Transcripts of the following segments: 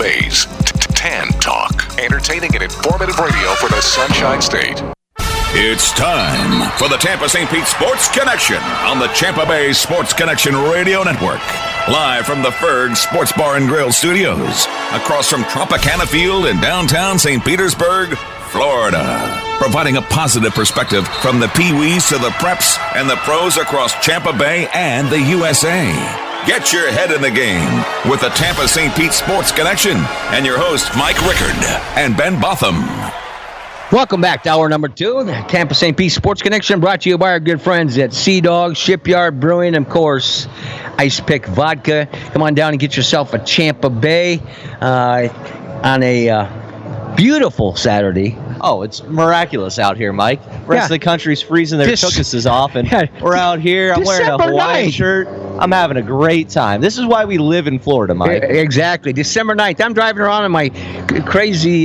Bay's Tan Talk. Entertaining and informative radio for the Sunshine State. It's time for the Tampa St. Pete Sports Connection on the Tampa Bay Sports Connection Radio Network. Live from the Ferg Sports Bar and Grill Studios, across from Tropicana Field in downtown St. Petersburg, Florida. Providing a positive perspective from the Pee-wees to the preps and the pros across Tampa Bay and the USA. Get your head in the game with the Tampa St. Pete Sports Connection and your host, Mike Rickard and Ben Botham. Welcome back to hour number 2, the Tampa St. Pete Sports Connection, brought to you by our good friends at Sea Dog, Shipyard Brewing, and of course, Ice Pick Vodka. Come on down and get yourself a Tampa Bay on a beautiful Saturday. Oh, it's miraculous out here, Mike. Rest of the country's freezing their tuchuses off, and we're out here. I'm wearing a Hawaiian shirt. I'm having a great time. This is why we live in Florida, Mike. Exactly. December 9th. I'm driving around in my crazy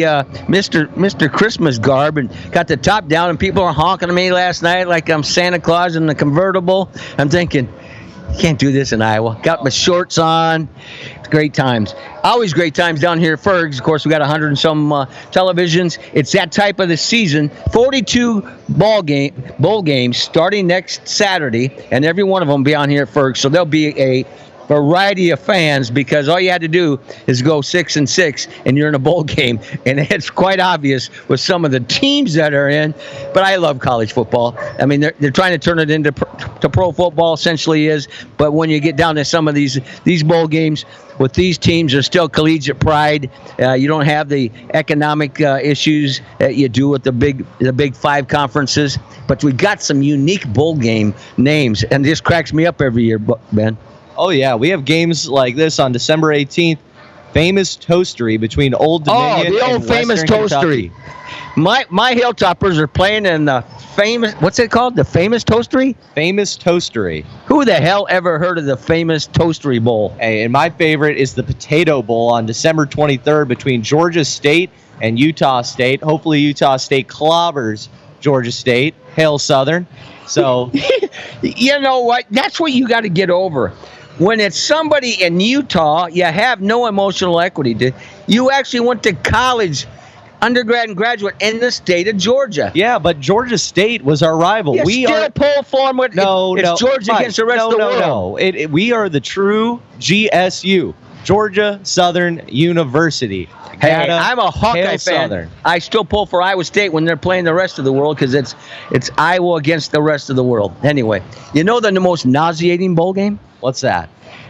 Mr. Christmas garb and got the top down, and people are honking at me last night like I'm Santa Claus in the convertible. I'm thinking, you can't do this in Iowa. Got my shorts on. It's great times. Always great times down here at Fergs. Of course, we got 100 and some televisions. It's that type of the season. 42 bowl games starting next Saturday, and every one of them will be on here at Fergs. So there'll be a variety of fans, because all you had to do is go 6-6 and you're in a bowl game, and it's quite obvious with some of the teams that are in. But I love college football. I mean, they're trying to turn it into to pro football, essentially is. But when you get down to some of these bowl games with these teams, there's still collegiate pride. You don't have the economic issues that you do with the big 5 conferences. But we got some unique bowl game names, and this cracks me up every year, Ben. Oh, yeah. We have games like this on December 18th. Famous Toastery between Old Dominion the old and famous Western Toastery. Kentucky. My Hilltoppers are playing in the famous, what's it called? The Famous Toastery? Famous Toastery. Who the hell ever heard of the Famous Toastery Bowl? Hey, and my favorite is the Potato Bowl on December 23rd between Georgia State and Utah State. Hopefully Utah State clobbers Georgia State. Hail Southern. So, you know what? That's what you got to get over. When it's somebody in Utah, you have no emotional equity. You actually went to college, undergrad and graduate, in the state of Georgia. Yeah, but Georgia State was our rival. We still pull for them. It's Georgia against the rest of the world. No. We are the true GSU, Georgia Southern University. Hey, I'm a Hawkeye fan. Southern. I still pull for Iowa State when they're playing the rest of the world, because it's Iowa against the rest of the world. Anyway, you know the most nauseating bowl game? What's that?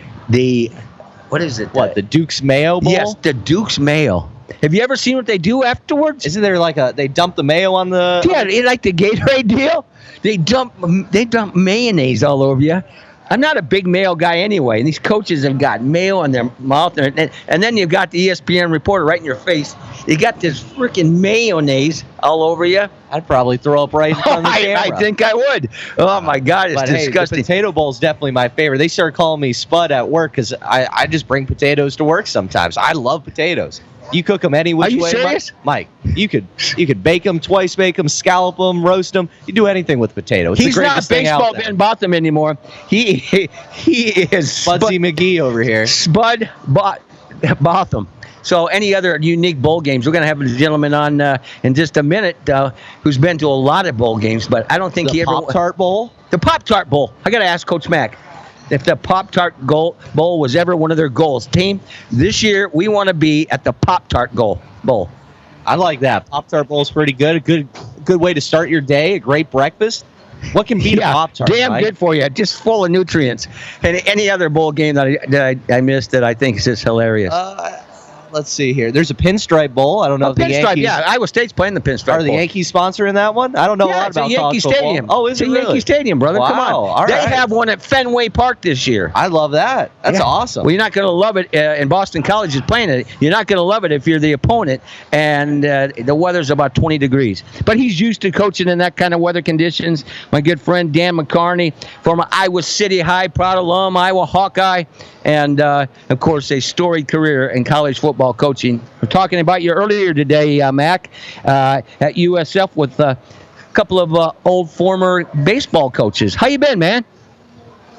What is it? What, the Duke's Mayo Bowl? Yes, the Duke's Mayo. Have you ever seen what they do afterwards? Isn't there they dump the mayo on the... Yeah, like the Gatorade deal. They dump mayonnaise all over you. I'm not a big mayo guy anyway, and these coaches have got mayo in their mouth, and then you've got the ESPN reporter right in your face. You got this freaking mayonnaise all over you. I'd probably throw up right in front of the camera. I think I would. Oh, my God, it's disgusting. The Potato Bowl is definitely my favorite. They started calling me Spud at work because I just bring potatoes to work sometimes. I love potatoes. You cook them any which way. Are you serious? Mike, you could bake them, twice bake them, scallop them, roast them. You do anything with potatoes. He's not baseball Ben Botham anymore. He is Spudsy McGee over here. Spud Botham. So any other unique bowl games? We're going to have a gentleman on in just a minute who's been to a lot of bowl games, but I don't think he ever... The Pop-Tart Bowl? The Pop-Tart Bowl. I got to ask Coach Mack if the Pop-Tart Bowl was ever one of their goals. Team, this year we want to be at the Pop-Tart Bowl. I like that. Pop-Tart Bowl is pretty good. A good way to start your day. A great breakfast. What can beat a Pop-Tart? Damn Mike? Good for you. Just full of nutrients. And any other bowl game that I missed that I think is just hilarious. Let's see here. There's a Pinstripe Bowl. I don't know if the Yankees... Yeah, Iowa State's playing the Pinstripe Bowl. Are the Yankees sponsoring that one? I don't know a lot about Yankee Stadium. Oh, is it really? Yankee Stadium, brother. Wow. Come on. All they right. have one at Fenway Park this year. I love that. That's awesome. Well, you're not going to love it. And Boston College is playing it. You're not going to love it if you're the opponent, and the weather's about 20 degrees. But he's used to coaching in that kind of weather conditions. My good friend Dan McCarney, former Iowa City High, proud alum, Iowa Hawkeye, and, of course, a storied career in college football coaching. We're talking about you earlier today, Mac, at USF with a couple of old former baseball coaches. How you been, man?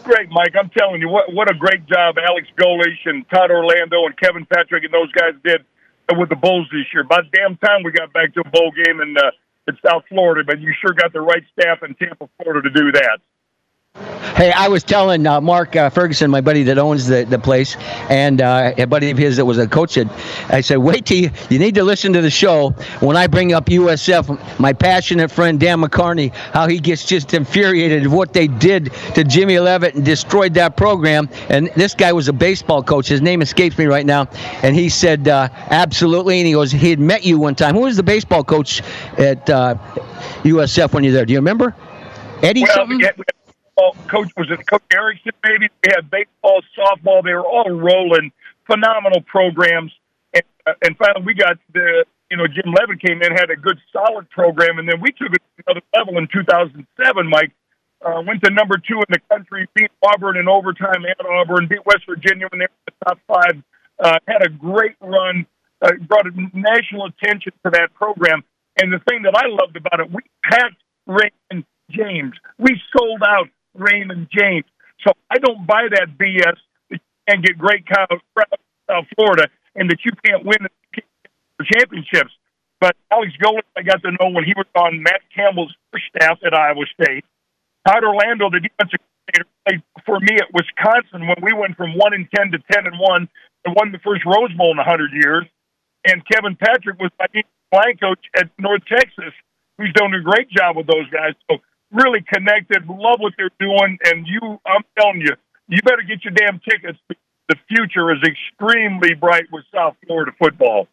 great, Mike. I'm telling you, what a great job Alex Golesh and Todd Orlando and Kevin Patrick and those guys did with the Bulls this year. By the damn time we got back to a bowl game in South Florida, but you sure got the right staff in Tampa, Florida to do that. Hey, I was telling Mark Ferguson, my buddy that owns the place, and a buddy of his that was a coach, I said, wait till you need to listen to the show when I bring up USF, my passionate friend Dan McCarney, how he gets just infuriated of what they did to Jimmy Leavitt and destroyed that program. And this guy was a baseball coach. His name escapes me right now. And he said, absolutely. And he goes, he had met you one time. Who was the baseball coach at USF when you were there? Do you remember? Eddie something? Coach, was it Coach Erickson maybe? We had baseball, softball. They were all rolling, phenomenal programs. And finally we got Jim Leavitt came in, had a good, solid program, and then we took it to another level in 2007, Mike. Went to number 2 in the country, beat Auburn in overtime at Auburn, beat West Virginia when they were in the top 5. Had a great run, brought national attention to that program. And the thing that I loved about it, we packed Raymond James. We sold out Raymond James. So I don't buy that BS that you can't get great crowd in South Florida and that you can't win the championships. But Alex Golesh, I got to know when he was on Matt Campbell's first staff at Iowa State. Todd Orlando, the defensive coordinator, played for me at Wisconsin when we went from 1-10 to 10-1 and won the first Rose Bowl in 100 years. And Kevin Patrick was my line coach at North Texas, who's done a great job with those guys. So really connected, love what they're doing, and I'm telling you, you better get your damn tickets. The future is extremely bright with South Florida football.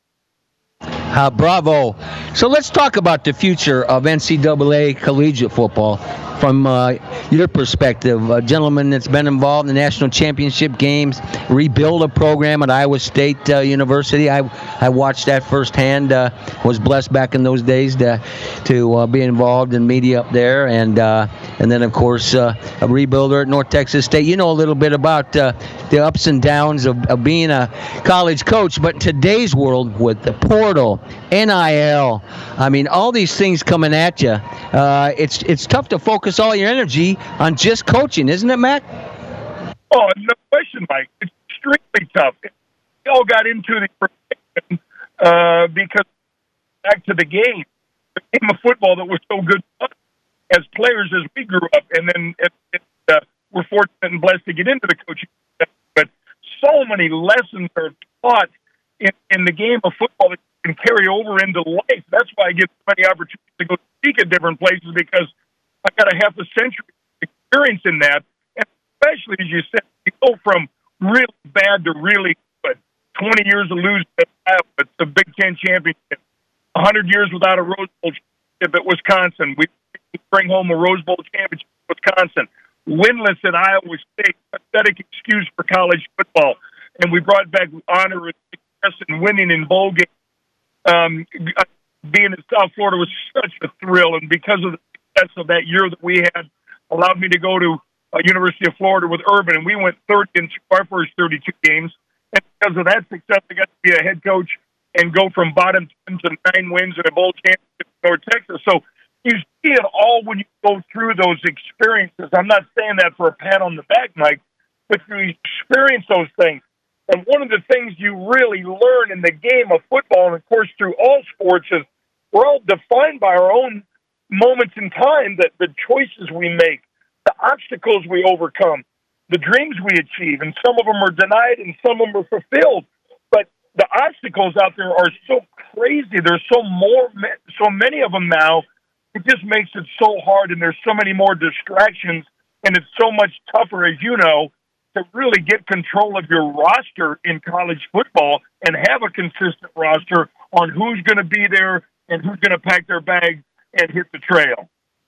Bravo. So let's talk about the future of NCAA collegiate football from your perspective. A gentleman that's been involved in the national championship games, rebuild a program at Iowa State University. I watched that firsthand. Was blessed back in those days to be involved in media up there, and then of course a rebuilder at North Texas State. You know a little bit about the ups and downs of being a college coach, but in today's world with the portal, NIL, I mean all these things coming at you, it's tough to focus all your energy on just coaching, isn't it, Mac? Oh, no question, Mike. It's extremely tough. We all got into the profession because back to the game of football that was so good as players as we grew up, and then we're fortunate and blessed to get into the coaching. But so many lessons are taught in the game of football that can carry over into life. That's why I get so many opportunities to go speak at different places, because I got a half a century experience in that. And especially, as you said, you go from really bad to really good. 20 years of losing at Iowa, it's the Big Ten championship. 100 years without a Rose Bowl championship at Wisconsin. We bring home a Rose Bowl championship at Wisconsin. Winless at Iowa State, pathetic excuse for college football. And we brought back honor and success and winning in bowl games. Being in South Florida was such a thrill, and because of the success of that year that we had, allowed me to go to University of Florida with Urban, and we went third in our first 32 games. And because of that success, I got to be a head coach and go from bottom 10 to 9 wins in a bowl championship in North Texas. So you see it all when you go through those experiences. I'm not saying that for a pat on the back, Mike, but you experience those things. And one of the things you really learn in the game of football, and of course through all sports, is we're all defined by our own moments in time, that the choices we make, the obstacles we overcome, the dreams we achieve, and some of them are denied and some of them are fulfilled. But the obstacles out there are so crazy. There's so many of them now. It just makes it so hard, and there's so many more distractions, and it's so much tougher, as you know, to really get control of your roster in college football and have a consistent roster on who's going to be there and who's going to pack their bags and hit the trail.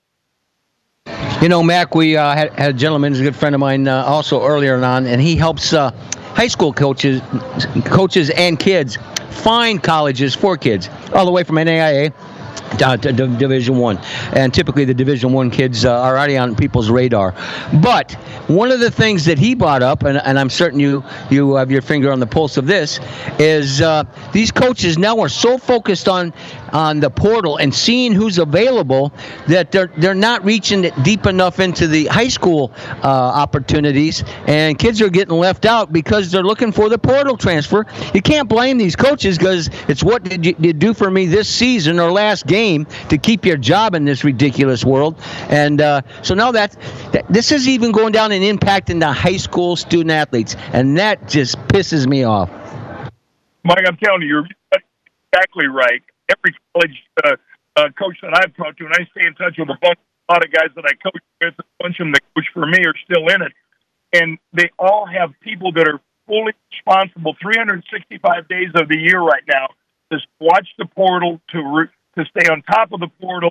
You know, Mac, we had a gentleman who's a good friend of mine also earlier on, and he helps high school coaches and kids find colleges for kids, all the way from NAIA to Division I. And typically the Division I kids are already on people's radar. But one of the things that he brought up, and I'm certain you have your finger on the pulse of this, is these coaches now are so focused on on the portal and seeing who's available that they're not reaching it deep enough into the high school opportunities, and kids are getting left out because they're looking for the portal transfer. You can't blame these coaches because it's what did you do for me this season or last game to keep your job in this ridiculous world. And so now that this is even going down and impacting the high school student athletes, and that just pisses me off. Mike, I'm telling you, you're exactly right. Every college coach that I've talked to, and I stay in touch with a lot of guys that I coach with, a bunch of them that coach for me are still in it, and they all have people that are fully responsible 365 days of the year right now to watch the portal, to stay on top of the portal,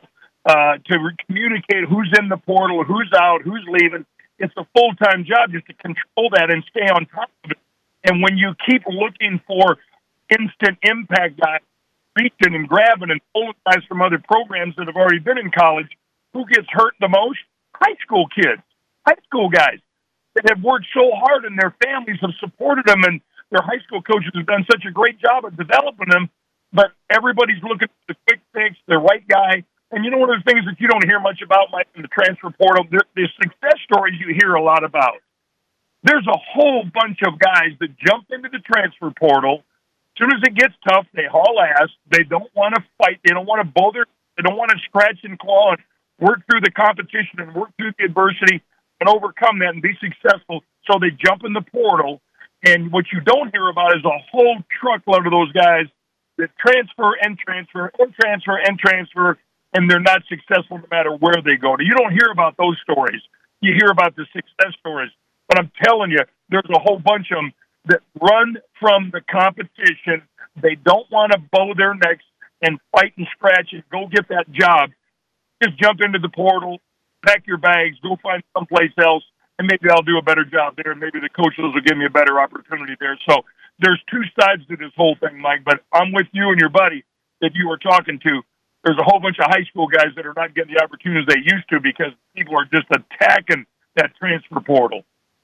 to communicate who's in the portal, who's out, who's leaving. It's a full-time job just to control that and stay on top of it. And when you keep looking for instant impact guys, reaching and grabbing and pulling guys from other programs that have already been in college, who gets hurt the most? High school kids, high school guys that have worked so hard and their families have supported them, and their high school coaches have done such a great job of developing them, but everybody's looking for the quick fix, the right guy. And you know, one of the things that you don't hear much about, Mike, in the transfer portal, the success stories you hear a lot about. There's a whole bunch of guys that jump into the transfer portal. As soon as it gets tough, they haul ass. They don't want to fight. They don't want to bother. They don't want to scratch and claw and work through the competition and work through the adversity and overcome that and be successful. So they jump in the portal. And what you don't hear about is a whole truckload of those guys that transfer and transfer and transfer and transfer, and they're not successful no matter where they go. You don't hear about those stories. You hear about the success stories. But I'm telling you, there's a whole bunch of them that run from the competition. They don't want to bow their necks and fight and scratch and go get that job. Just jump into the portal, pack your bags, go find someplace else, and maybe I'll do a better job there, and maybe the coaches will give me a better opportunity there. So there's two sides to this whole thing, Mike, but I'm with you and your buddy that you were talking to. There's a whole bunch of high school guys that are not getting the opportunities they used to because people are just attacking that transfer portal.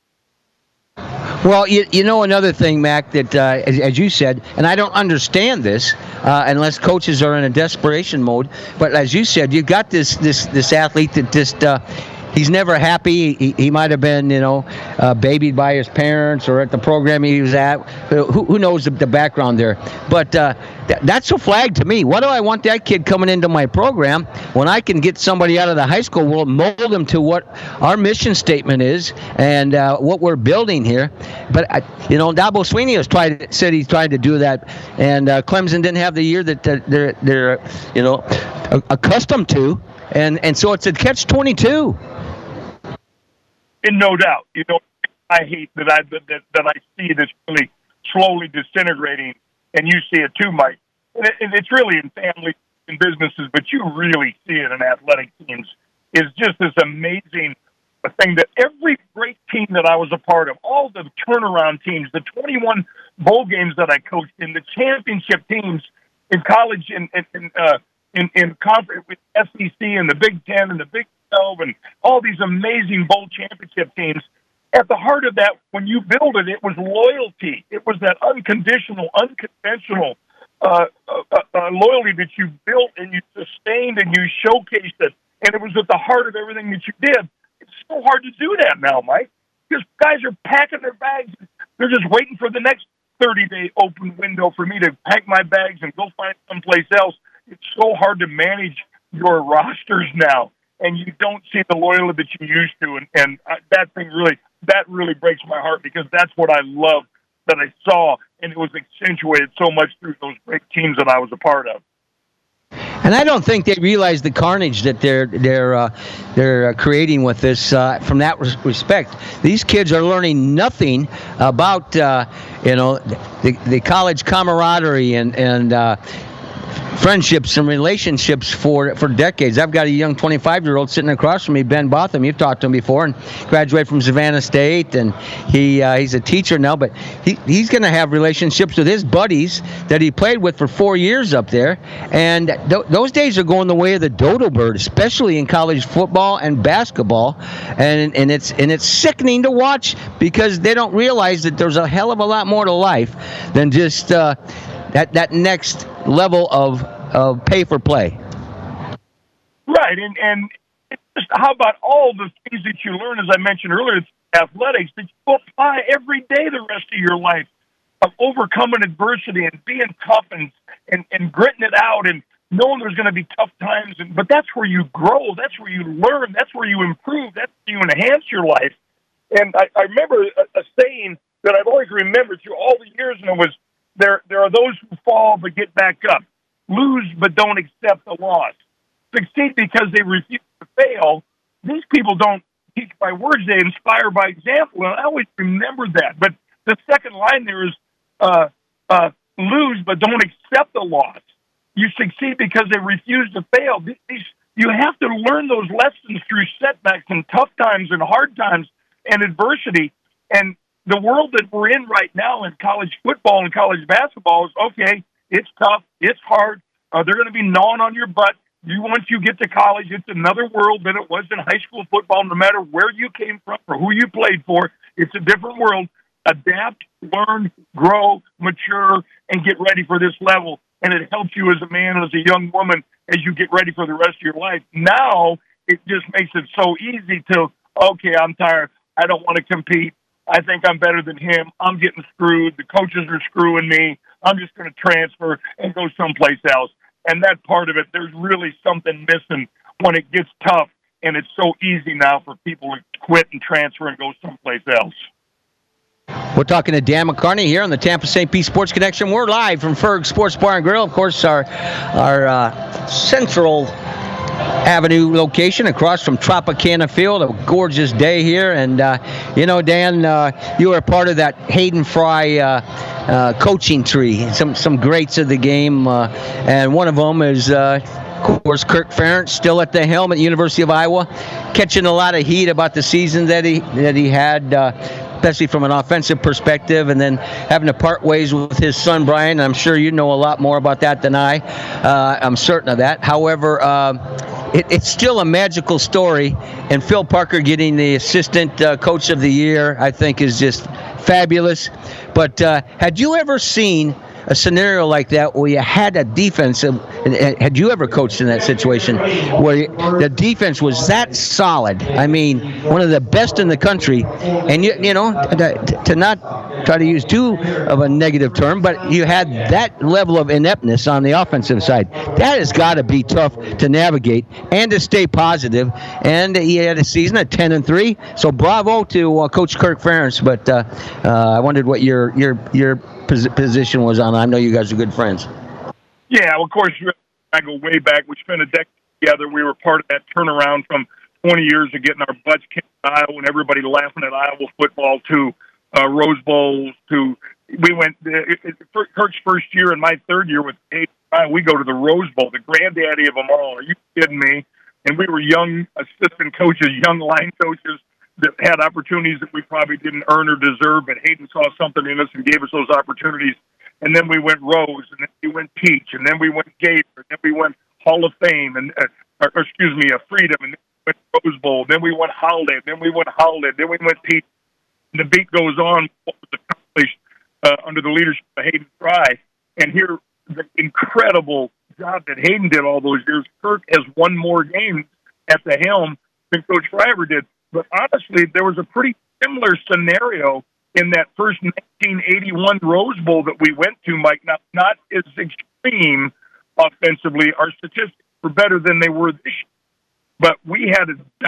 Well, you know another thing, Mac, that as you said, and I don't understand this unless coaches are in a desperation mode. But as you said, you got this athlete that just he's never happy. He might have been, babied by his parents or at the program he was at. Who knows the background there? But that's a flag to me. Why do I want that kid coming into my program when I can get somebody out of the high school world, mold them to what our mission statement is and what we're building here? But Dabo Swinney said he's tried to do that, and Clemson didn't have the year that they're accustomed to, and so it's a catch-22. And no doubt, I hate that I see this really slowly disintegrating, and you see it too, Mike. And it's really in families and businesses, but you really see it in athletic teams. It's just this amazing thing that every great team that I was a part of, all the turnaround teams, the 21 bowl games that I coached in, the championship teams in college in conference with SEC and the Big Ten and the Big 12 and all these amazing bowl championship teams. At the heart of that, when you build it, it was loyalty. It was that unconditional, unconventional loyalty that you built and you sustained and you showcased it. And it was at the heart of everything that you did. It's so hard to do that now, Mike, because guys are packing their bags. They're just waiting for the next 30-day open window for me to pack my bags and go find someplace else. It's so hard to manage your rosters now, and you don't see the loyalty that you used to. And that thing really breaks my heart because that's what I love that I saw, and it was accentuated so much through those great teams that I was a part of. And I don't think they realize the carnage that they're creating with this. From that respect, these kids are learning nothing about the college camaraderie and friendships and relationships for decades. I've got a young 25-year-old sitting across from me, Ben Botham. You've talked to him before, and graduated from Savannah State, and he's a teacher now. But he's going to have relationships with his buddies that he played with for 4 years up there, and those days are going the way of the dodo bird, especially in college football and basketball, and it's sickening to watch because they don't realize that there's a hell of a lot more to life than just that next level of of pay for play. Right, and it's just, how about all the things that you learn, as I mentioned earlier, it's athletics, that you apply every day the rest of your life, of overcoming adversity and being tough and gritting it out and knowing there's going to be tough times. But that's where you grow. That's where you learn. That's where you improve. That's where you enhance your life. And I remember a saying that I've always remembered through all the years, and it was, there are those who fall but get back up, lose but don't accept the loss, succeed because they refuse to fail. These people don't teach by words, they inspire by example, and I always remember that. But the second line there is lose but don't accept the loss. You succeed because they refuse to fail. You have to learn those lessons through setbacks and tough times and hard times and adversity. And the world that we're in right now in college football and college basketball is, okay, it's tough, it's hard, they're going to be gnawing on your butt. Once you get to college, it's another world than it was in high school football. No matter where you came from or who you played for, it's a different world. Adapt, learn, grow, mature, and get ready for this level. And it helps you as a man, as a young woman, as you get ready for the rest of your life. Now, it just makes it so easy to, okay, I'm tired. I don't want to compete. I think I'm better than him. I'm getting screwed. The coaches are screwing me. I'm just going to transfer and go someplace else. And that part of it, there's really something missing when it gets tough. And it's so easy now for people to quit and transfer and go someplace else. We're talking to Dan McCarney here on the Tampa St. Pete Sports Connection. We're live from Ferg Sports Bar and Grill. Of course, our Central Avenue location across from Tropicana Field. A gorgeous day here. And, Dan, you were a part of that Hayden Fry coaching tree. Some greats of the game. And one of them is, of course, Kirk Ferentz, still at the helm at the University of Iowa, catching a lot of heat about the season that he had, especially from an offensive perspective, and then having to part ways with his son, Brian. I'm sure you know a lot more about that than I. I'm certain of that. However, it's still a magical story, and Phil Parker getting the assistant coach of the year, I think, is just fabulous. But had you ever seen a scenario like that where you had a defense, had you ever coached in that situation where the defense was that solid? I mean, one of the best in the country, and to not try to use too of a negative term, but you had that level of ineptness on the offensive side. That has got to be tough to navigate and to stay positive. And he had a season at 10-3, so bravo to Coach Kirk Ferentz. But I wondered what your position was on. I know you guys are good friends. Yeah, well, of course, I go way back. We spent a decade together. We were part of that turnaround from 20 years of getting our butts kicked in Iowa and everybody laughing at Iowa football to Rose Bowls to we went Kirk's first year and my third year with we go to the Rose Bowl, the granddaddy of them all. Are you kidding me? And we were young assistant coaches, young line coaches that had opportunities that we probably didn't earn or deserve, but Hayden saw something in us and gave us those opportunities. And then we went Rose, and then we went Peach, and then we went Gator, and then we went Hall of Fame, and Freedom, and then we went Rose Bowl, then we went Holiday, then we went Holiday, then we went Peach. And the beat goes on what was accomplished under the leadership of Hayden Fry. And here, the incredible job that Hayden did all those years. Kirk has won more games at the helm than Coach Fry ever did. But honestly, there was a pretty similar scenario in that first 1981 Rose Bowl that we went to, Mike. Not as extreme offensively. Our statistics were better than they were this year. But we had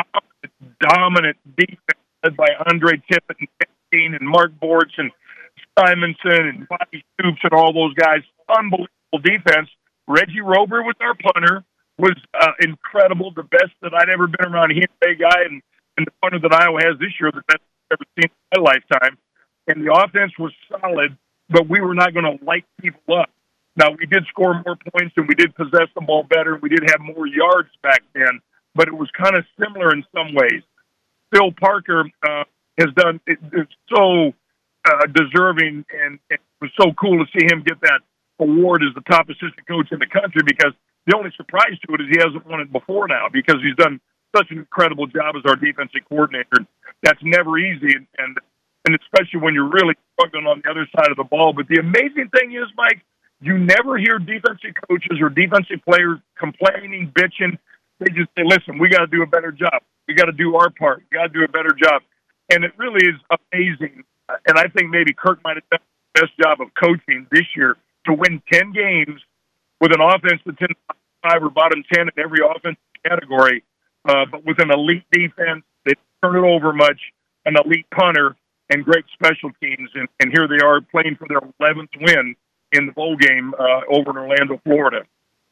a dominant defense led by Andre Tippett and Mark Bortz and Simonson and Bobby Stoops and all those guys. Unbelievable defense. Reggie Rober was our punter, was incredible, the best that I'd ever been around. He's a big guy, and the punter that Iowa has this year, the best I've ever seen in my lifetime. And the offense was solid, but we were not going to light people up. Now, we did score more points, and we did possess the ball better. We did have more yards back then, but it was kind of similar in some ways. Phil Parker has done it, it's so deserving, and it was so cool to see him get that award as the top assistant coach in the country, because the only surprise to it is he hasn't won it before now, because he's done such an incredible job as our defensive coordinator. That's never easy, and especially when you're really struggling on the other side of the ball. But the amazing thing is, Mike, You never hear defensive coaches or defensive players complaining, bitching. They just say, listen, we got to do a better job. We got to do our part. We got to do a better job. And it really is amazing. And I think maybe Kirk might have done the best job of coaching this year to win 10 games with an offense that's in 5 or bottom 10 in every offensive category, but with an elite defense that turn it over much, an elite punter, and great special teams. And here they are playing for their 11th win in the bowl game over in Orlando, Florida.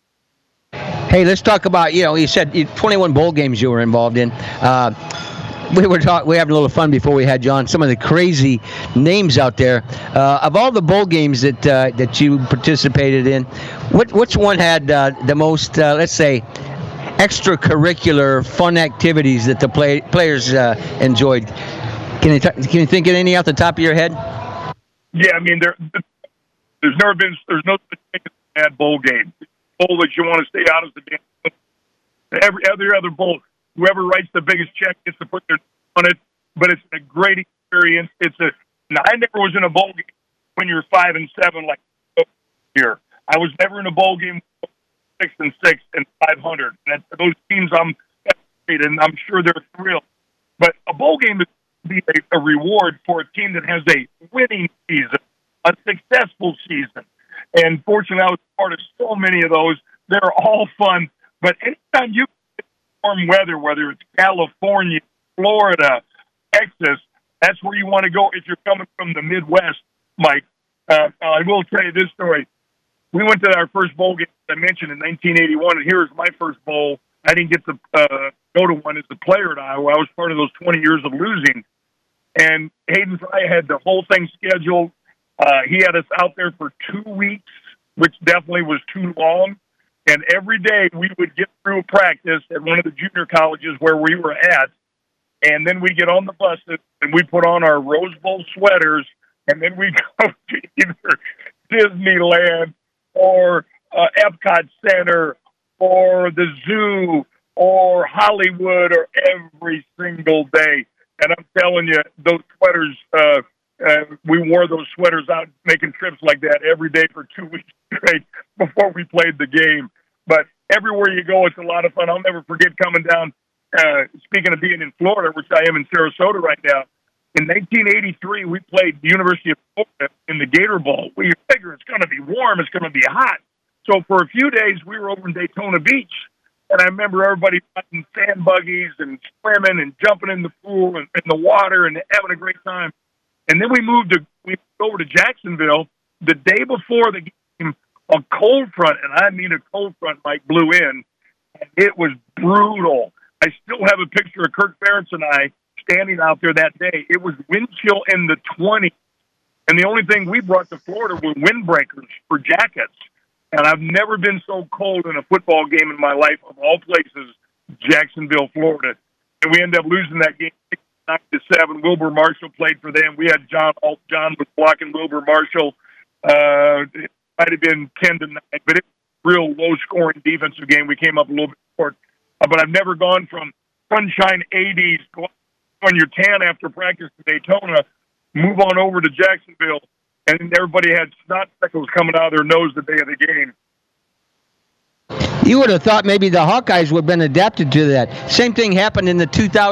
Hey, let's talk about, you said 21 bowl games you were involved in. We were having a little fun before we had you on. Some of the crazy names out there. Of all the bowl games that you participated in, which one had the most, let's say, extracurricular fun activities that the players enjoyed? Can you think of any off the top of your head? Yeah, I mean, there's no such thing as a bad bowl game. Bowl that you want to stay out of the damn. Every other bowl, whoever writes the biggest check gets to put their on it. But it's a great experience. I never was in a bowl game when you're 5-7 like here. I was never in a bowl game 6-6 and 500. And those teams and I'm sure they're thrilled. But a bowl game is be a reward for a team that has a winning season, a successful season. And fortunately, I was part of so many of those. They're all fun. But anytime you get warm weather, whether it's California, Florida, Texas, that's where you want to go if you're coming from the Midwest, Mike. I will tell you this story. We went to our first bowl game, as I mentioned, in 1981, and here's my first bowl. I didn't get to go to one as a player at Iowa. I was part of those 20 years of losing. And Hayden Fry had the whole thing scheduled. He had us out there for 2 weeks, which definitely was too long. And every day we would get through practice at one of the junior colleges where we were at. And then we get on the buses and we put on our Rose Bowl sweaters. And then we go to either Disneyland or Epcot Center or the zoo or Hollywood or every single day. And I'm telling you, those sweaters, we wore those sweaters out making trips like that every day for 2 weeks straight before we played the game. But everywhere you go, it's a lot of fun. I'll never forget coming down, speaking of being in Florida, which I am in Sarasota right now. In 1983, we played the University of Florida in the Gator Bowl. We figure it's going to be warm, it's going to be hot. So for a few days, we were over in Daytona Beach. And I remember everybody riding sand buggies and swimming and jumping in the pool and in the water and having a great time. And then we moved over to Jacksonville the day before the game. A cold front, and I mean a cold front, Mike, blew in. And it was brutal. I still have a picture of Kirk Ferentz and I standing out there that day. It was wind chill in the 20s. And the only thing we brought to Florida were windbreakers for jackets. And I've never been so cold in a football game in my life, of all places, Jacksonville, Florida. And we ended up losing that game 9-7. Wilbur Marshall played for them. We had John Alt. John was blocking Wilbur Marshall. It might have been 10-9, but it was a real low-scoring defensive game. We came up a little bit short. But I've never gone from sunshine 80s, on your tan after practice to Daytona, move on over to Jacksonville, and everybody had snot speckles coming out of their nose the day of the game. You would have thought maybe the Hawkeyes would have been adapted to that. Same thing happened in the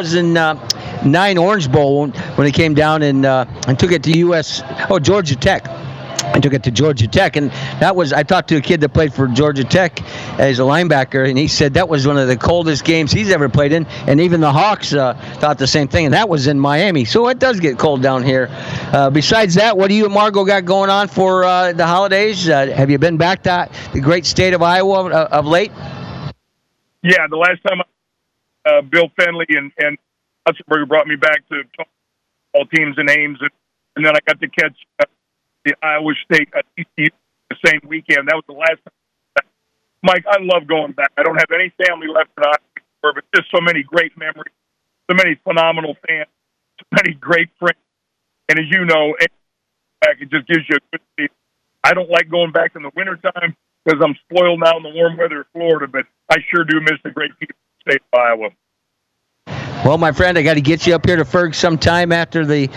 2009 Orange Bowl when it came down and took it to Georgia Tech. I took it to Georgia Tech, and I talked to a kid that played for Georgia Tech as a linebacker, and he said that was one of the coldest games he's ever played in, and even the Hawks thought the same thing, and that was in Miami. So it does get cold down here. Besides that, what do you and Margo got going on for the holidays? Have you been back to the great state of Iowa of late? Yeah, the last time Bill Fenley and Hutzenberger brought me back to talk all teams and names, and then I got to catch the Iowa State TCU the same weekend. That was the last time. Mike, I love going back. I don't have any family left in Iowa, but just so many great memories, so many phenomenal fans, so many great friends. And as you know, it just gives you a good feeling. I don't like going back in the wintertime because I'm spoiled now in the warm weather of Florida, but I sure do miss the great people of the state of Iowa. Well, my friend, I got to get you up here to Ferg sometime after the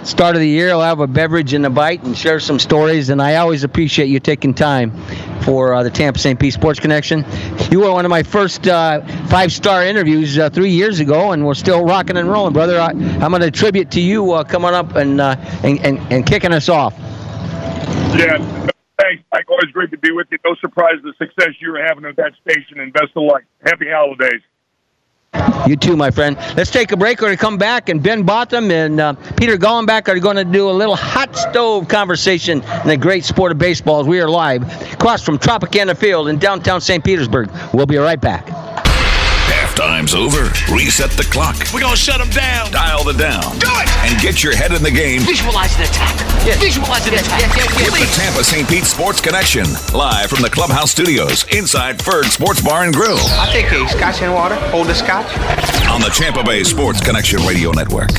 start of the year. I'll have a beverage and a bite and share some stories. And I always appreciate you taking time for the Tampa St. Pete Sports Connection. You were one of my first 5-star interviews 3 years ago, and we're still rocking and rolling, brother. I'm going to attribute to you coming up and kicking us off. Yeah, thanks, Mike. Always great to be with you. No surprise the success you're having at that station, and best of luck. Happy holidays. You too, my friend. Let's take a break. We're going to come back, and Ben Botham and Peter Gollenbach are going to do a little hot stove conversation in the great sport of baseball as we are live across from Tropicana Field in downtown St. Petersburg. We'll be right back. Halftime's over. Reset the clock. We're going to shut them down. Dial the down. Do it! And get your head in the game. Visualize an attack. Yes. Visualize an attack. With the Tampa St. Pete Sports Connection. Live from the Clubhouse Studios inside Ferg Sports Bar and Grill. I'll take a scotch and water. Hold the scotch. On the Tampa Bay Sports Connection Radio Network.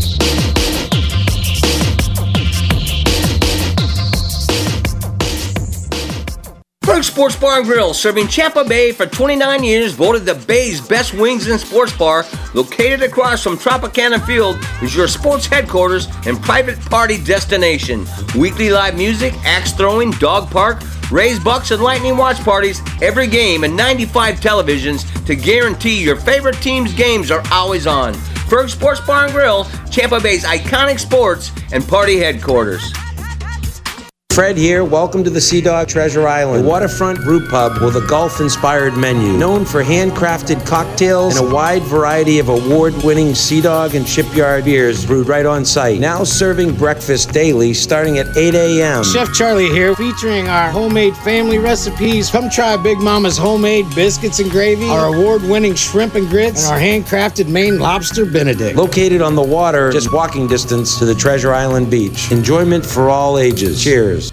Ferg Sports Bar and Grill, serving Tampa Bay for 29 years, voted the Bay's best wings and sports bar. Located across from Tropicana Field is your sports headquarters and private party destination. Weekly live music, axe throwing, dog park, raised bucks and lightning watch parties, every game, and 95 televisions to guarantee your favorite team's games are always on. Ferg Sports Bar and Grill, Tampa Bay's iconic sports and party headquarters. Fred here. Welcome to the Sea Dog Treasure Island, a waterfront brew pub with a golf-inspired menu. Known for handcrafted cocktails and a wide variety of award-winning Sea Dog and Shipyard beers brewed right on site. Now serving breakfast daily starting at 8 a.m. Chef Charlie here, featuring our homemade family recipes. Come try Big Mama's homemade biscuits and gravy, our award-winning shrimp and grits, and our handcrafted Maine lobster Benedict. Located on the water, just walking distance to the Treasure Island beach. Enjoyment for all ages. Cheers.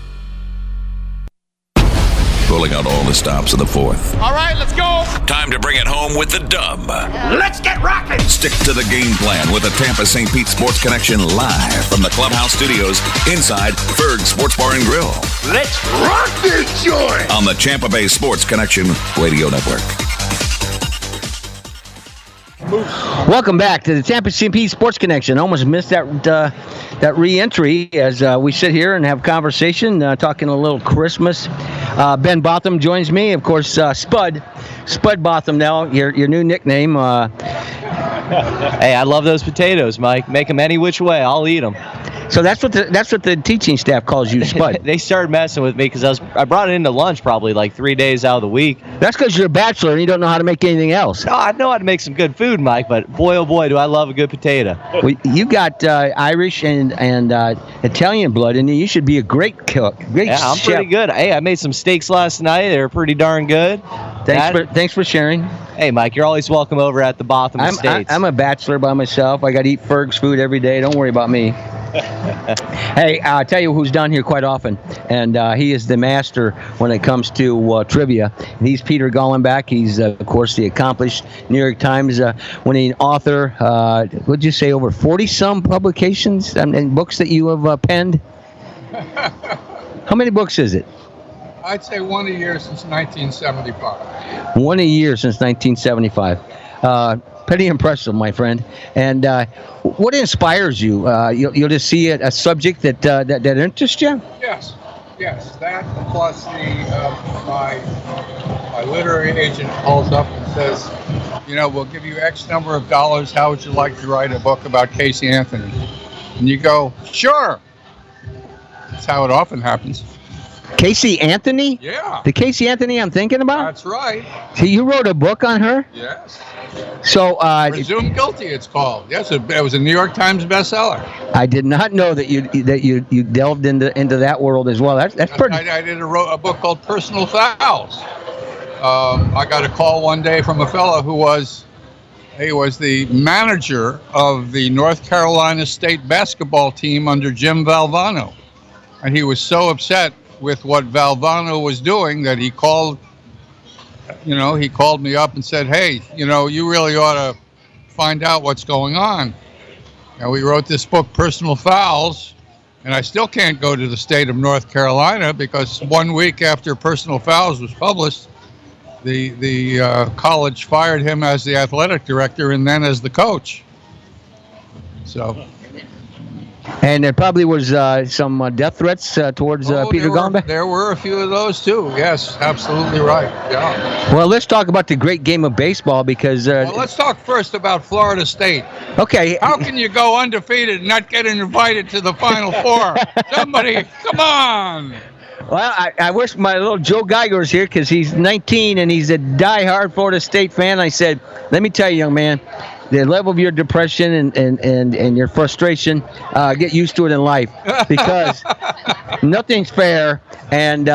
Rolling out all the stops in the fourth. All right, let's go. Time to bring it home with the dub. Let's get rocking. Stick to the game plan with the Tampa St. Pete Sports Connection live from the Clubhouse Studios inside Ferg Sports Bar and Grill. Let's rock this joint. On the Tampa Bay Sports Connection Radio Network. Welcome back to the Tampa St. Pete Sports Connection. Almost missed that re-entry as we sit here and have conversation, talking a little Christmas. Ben Botham joins me, of course. Spud Botham now, your new nickname. Hey, I love those potatoes, Mike. Make them any which way, I'll eat them. So that's what the teaching staff calls you, Spud. They started messing with me because I brought it into lunch probably like 3 days out of the week. That's because you're a bachelor and you don't know how to make anything else. No, I know how to make some good food, Mike, but boy, oh boy, do I love a good potato. Well, you got Irish and Italian blood, and you should be a great cook. Great I'm chef. pretty good. Hey, I made some steaks last night. They were pretty darn good. Thanks for sharing. Hey, Mike, you're always welcome over at the Botham Estates. I'm a bachelor by myself. I got to eat Ferg's food every day. Don't worry about me. Hey, I'll tell you who's down here quite often, and he is the master when it comes to trivia. He's Peter Gollenbach. He's, of course, the accomplished New York Times winning author. Would you say over 40-some publications and books that you have penned? How many books is it? I'd say one a year since 1975. One a year since 1975. Pretty impressive, my friend. And what inspires you? You'll just see a subject that interests you? Yes. That plus my literary agent calls up and says, we'll give you X number of dollars. How would you like to write a book about Casey Anthony? And you go, sure. That's how it often happens. Casey Anthony? Yeah. The Casey Anthony I'm thinking about? That's right. So you wrote a book on her? Yes. So Presumed Guilty, it's called. Yes, it was a New York Times bestseller. I did not know that you delved into that world as well. That's pretty. I did a book called Personal Fouls. I got a call one day from a fellow who was the manager of the North Carolina State basketball team under Jim Valvano, and he was so upset with what Valvano was doing that he called me up and said, hey, you really ought to find out what's going on. And we wrote this book, Personal Fouls, and I still can't go to the state of North Carolina because 1 week after Personal Fouls was published, the college fired him as the athletic director and then as the coach. So And there probably was some death threats towards Peter Gombe. There were a few of those too. Yes, absolutely right. Yeah. Well, let's talk about the great game of baseball because. Well, let's talk first about Florida State. Okay. How can you go undefeated and not get invited to the Final Four? Somebody, come on. Well, I wish my little Joe Geiger was here because he's 19 and he's a diehard Florida State fan. I said, let me tell you, young man, the level of your depression and your frustration, get used to it in life because nothing's fair. And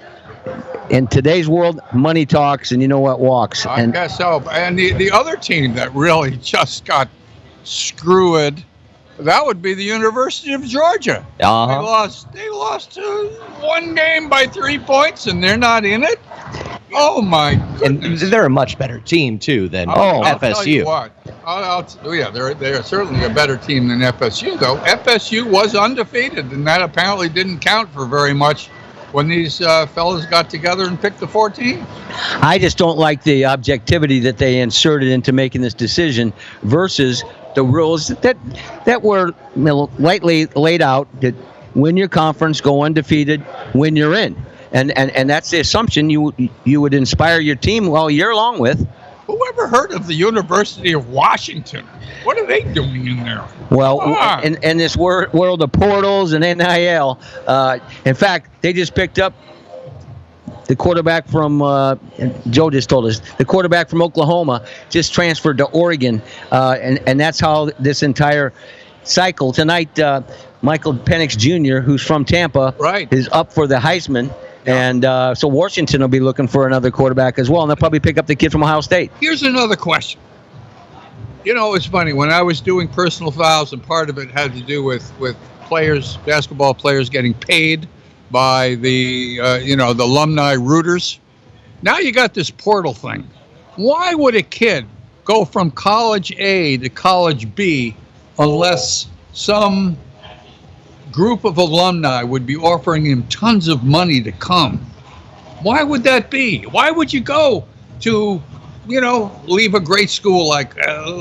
in today's world, money talks, and you know what walks. I guess so. And the other team that really just got screwed, that would be the University of Georgia. They lost one game by 3 points, and they're not in it. Oh my goodness. And they're a much better team too than I'll FSU. tell you what. They're certainly a better team than FSU, though. FSU was undefeated, and that apparently didn't count for very much when these fellas got together and picked the 14. I just don't like the objectivity that they inserted into making this decision versus the rules that were lightly laid out, that win your conference, go undefeated, win you're in. And that's the assumption you would inspire your team all year long with. Who ever heard of the University of Washington? What are they doing in there? Well, in this world of portals and NIL, in fact, they just picked up the quarterback from, Joe just told us, the quarterback from Oklahoma just transferred to Oregon, and that's how this entire cycle. Tonight, Michael Penix Jr., who's from Tampa, is up for the Heisman. And so Washington will be looking for another quarterback as well, and they'll probably pick up the kid from Ohio State. Here's another question. You know, it's funny. When I was doing personal fouls, and part of it had to do with players, basketball players getting paid by the, the alumni rooters. Now you got this portal thing. Why would a kid go from college A to college B unless some group of alumni would be offering him tons of money to come? Why would that be? Why would you go to, leave a great school like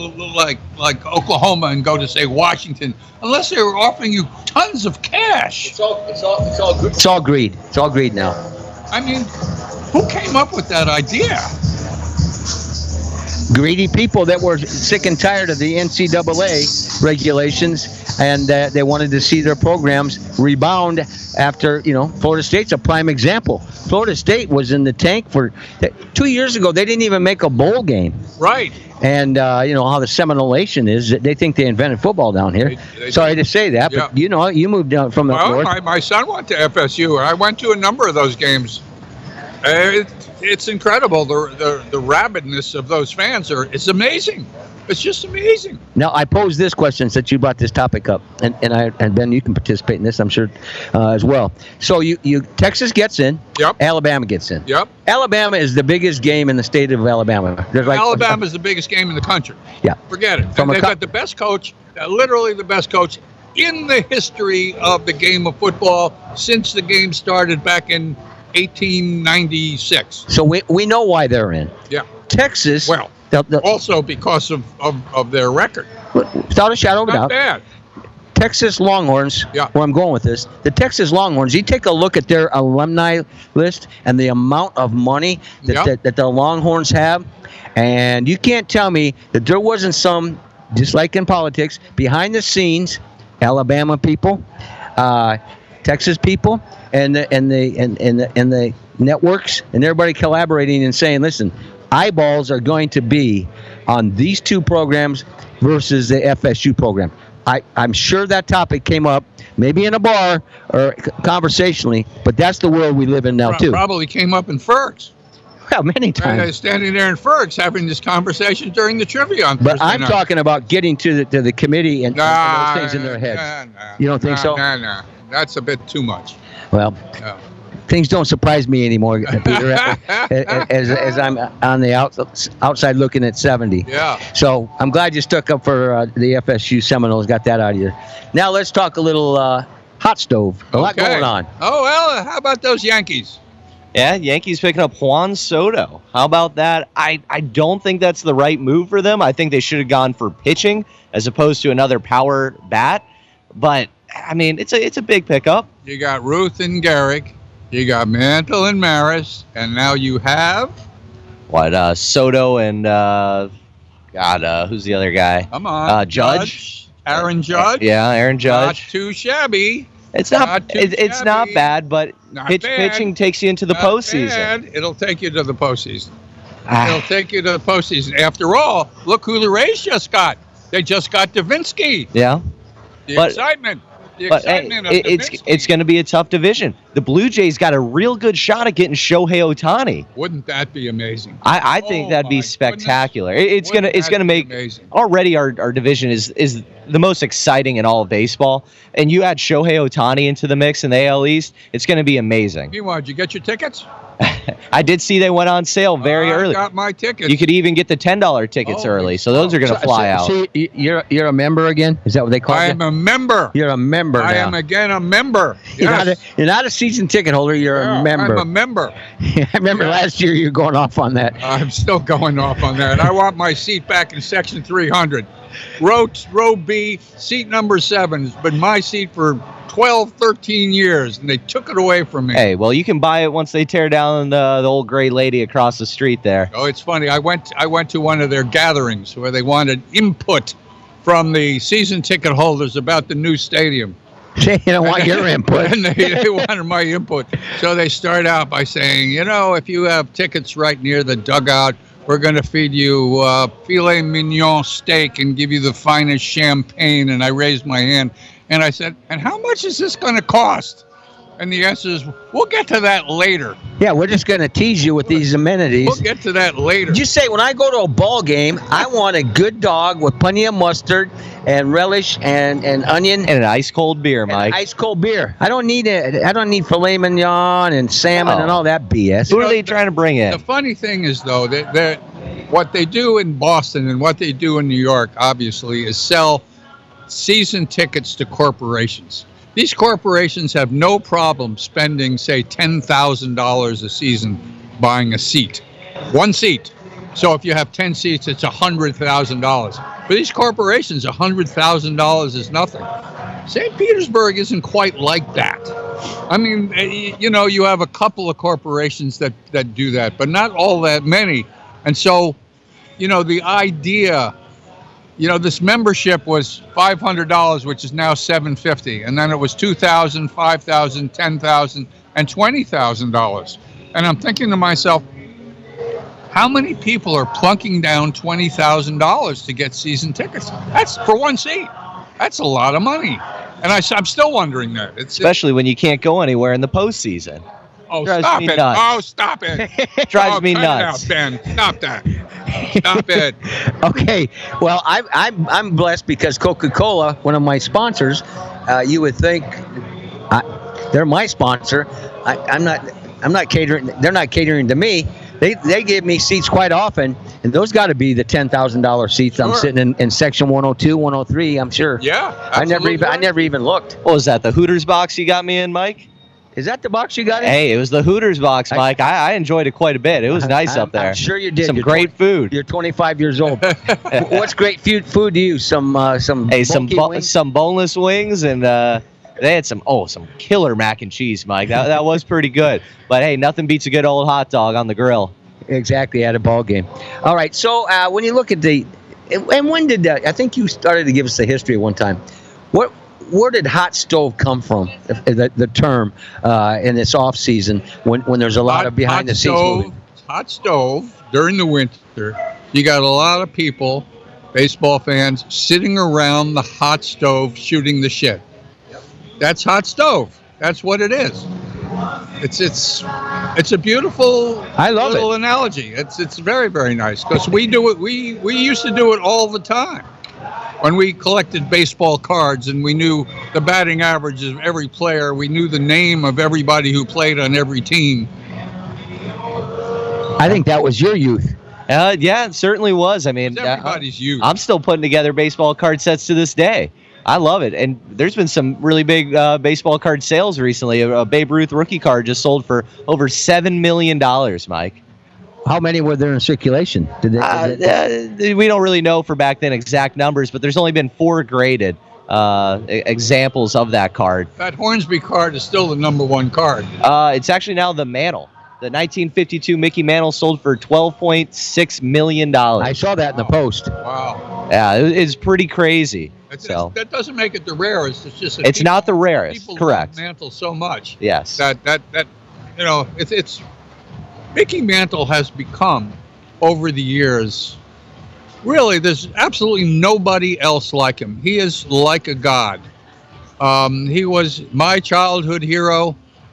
Oklahoma and go to, say, Washington, unless they were offering you tons of cash? It's all greed. It's all greed now. I mean, who came up with that idea? Greedy people that were sick and tired of the NCAA regulations, and they wanted to see their programs rebound after, Florida State's a prime example. Florida State was in the tank for 2 years ago. They didn't even make a bowl game. Right. And, how the Seminole Nation is, they think they invented football down here. Sorry to say that, but, you moved down from the north. My son went to FSU. I went to a number of those games. It's incredible. The rabidness of those fans it's amazing. It's just amazing. Now, I pose this question since you brought this topic up, and Ben, you can participate in this, I'm sure, as well. So Texas gets in. Yep. Alabama gets in. Yep. Alabama is the biggest game in the state of Alabama. Alabama is the biggest game in the country. Yeah. Forget it. And they've got the best coach, literally the best coach in the history of the game of football since the game started back in 1896. So we know why they're in. Yeah. Texas. Well, also because of their record. Without a shadow of a doubt. Not bad. Texas Longhorns, where I'm going with this, the Texas Longhorns, you take a look at their alumni list and the amount of money that the Longhorns have, and you can't tell me that there wasn't some, just like in politics, behind the scenes, Alabama people, Texas people, and the networks and everybody collaborating and saying, listen, eyeballs are going to be on these two programs versus the FSU program. I'm sure that topic came up, maybe in a bar or conversationally, but that's the world we live in now, too. Probably came up in Fergs. Well, many times. Standing there in Fergs having this conversation during the trivia on Thursday night. But I'm talking about getting to the committee and those things in their heads. You don't think so? No. That's a bit too much. Well, things don't surprise me anymore, Peter, as I'm on the outside looking at 70. Yeah. So I'm glad you stuck up for the FSU Seminoles, got that out of you. Now let's talk a little hot stove. A lot going on. Oh, well, how about those Yankees? Yeah, Yankees picking up Juan Soto. How about that? I don't think that's the right move for them. I think they should have gone for pitching as opposed to another power bat. But I mean, it's a big pickup. You got Ruth and Garrick. You got Mantle and Maris. And now you have... What, Soto and, who's the other guy? Come on. Judge. Aaron Judge. Yeah, Aaron Judge. Not too shabby. It's not bad, but pitching takes you into the postseason. Bad. It'll take you to the postseason. It'll take you to the postseason. After all, look who the Rays just got. They just got Davinsky. Yeah. The excitement. Of Davinsky. It's going to be a tough division. The Blue Jays got a real good shot at getting Shohei Ohtani. Wouldn't that be amazing? I think that'd be spectacular. It's gonna make amazing. Already our division is the most exciting in all of baseball, and you add Shohei Ohtani into the mix in the AL East, it's going to be amazing. Meanwhile, did you get your tickets? I did see they went on sale very early. I got my tickets. You could even get the $10 tickets early, so those are going to fly out. So you're a member again? Is that what they call it? I am a member. You're a member now. I am again a member. Yes. You're not a season ticket holder. You're a member. I'm a member. I remember last year you were going off on that. I'm still going off on that. I want my seat back in section 300. Row B, seat number 7 has been my seat for 12, 13 years, and they took it away from me. Hey, well, you can buy it once they tear down the old gray lady across the street there. Oh, it's funny. I went to one of their gatherings where they wanted input from the season ticket holders about the new stadium. They don't want your input. And they wanted my input. So they start out by saying, if you have tickets right near the dugout, we're going to feed you filet mignon steak and give you the finest champagne. And I raised my hand and I said, and how much is this going to cost? And the answer is, we'll get to that later. Yeah, we're just going to tease you with these amenities. We'll get to that later. You say, when I go to a ball game, I want a good dog with plenty of mustard and relish and onion. And an ice-cold beer, Mike. Ice-cold beer. I don't need filet mignon and salmon and all that BS. Who are they trying to bring in? The funny thing is, though, that what they do in Boston and what they do in New York, obviously, is sell season tickets to corporations. These corporations have no problem spending, say, $10,000 a season buying a seat. One seat. So if you have 10 seats, it's $100,000. For these corporations, $100,000 is nothing. St. Petersburg isn't quite like that. I mean, you have a couple of corporations that do that, but not all that many. And so, the idea... this membership was $500, which is now $750, and then it was $2,000, $5,000, $10,000, and $20,000. And I'm thinking to myself, how many people are plunking down $20,000 to get season tickets? That's for one seat. That's a lot of money, and I'm still wondering that. Especially when you can't go anywhere in the postseason. Oh, stop it! Nuts. Oh, stop it! Drives me cut nuts. It out, Ben. Stop that! Stop it! Okay, well, I'm blessed because Coca-Cola, one of my sponsors, you would think they're my sponsor. I'm not catering. They're not catering to me. They give me seats quite often, and those got to be the $10,000 seats. Sure. I'm sitting in section 102, 103. I'm sure. Yeah, absolutely. I never even looked. What was that? The Hooters box you got me in, Mike? Is that the box you got in? Hey, it was the Hooters box, Mike. I enjoyed it quite a bit. It was nice up there. I'm sure you did. Some great food. You're 25 years old. What's great food to you? Some boneless wings, and they had some killer mac and cheese, Mike. That was pretty good. But hey, nothing beats a good old hot dog on the grill. Exactly, at a ball game. All right. So when you look at when did I think you started to give us the history at one time? Where did hot stove come from? The term in this off season when there's a lot of behind the scenes moving. Hot stove during the winter. You got a lot of people, baseball fans, sitting around the hot stove shooting the shit. That's hot stove. That's what it is. It's a beautiful little analogy. It's very, very nice because we do it. We used to do it all the time. When we collected baseball cards and we knew the batting average of every player, we knew the name of everybody who played on every team. I think that was your youth. Yeah, it certainly was. I mean, everybody's youth. I'm still putting together baseball card sets to this day. I love it. And there's been some really big baseball card sales recently. A Babe Ruth rookie card just sold for over $7 million, Mike. How many were there in circulation? We don't really know for back then exact numbers, but there's only been 4 graded. examples of that card. That Hornsby card is still the number one card. It's actually now the Mantle. The 1952 Mickey Mantle sold for $12.6 million. I saw that in the Post. Wow. Yeah, it's pretty crazy. That doesn't make it the rarest. It's just it's not the rarest. People Correct. love Mantle so much. Yes. That it's Mickey Mantle has become over the years. Really, there's absolutely nobody else like him. He is like a god. He was my childhood hero.